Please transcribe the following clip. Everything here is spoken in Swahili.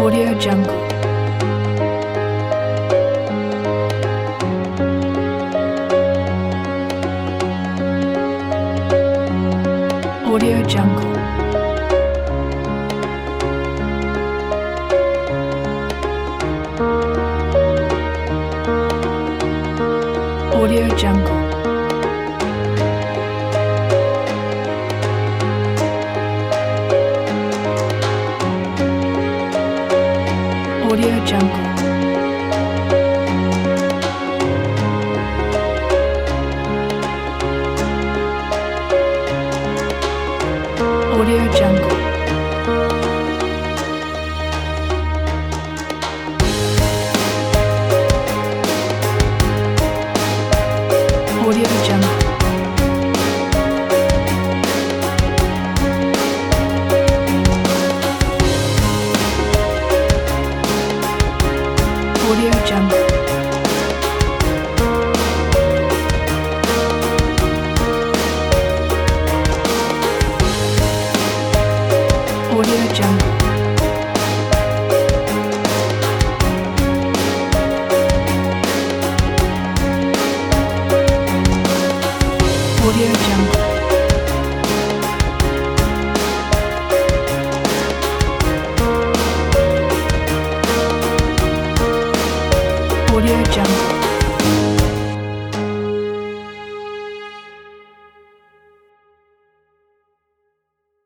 Audio Jungle. Audio Jungle. Audio Jungle. Audio Jungle. Audio Jungle. Audio Jungle. Audio Jungle. Audio Jungle. Audio Jungle.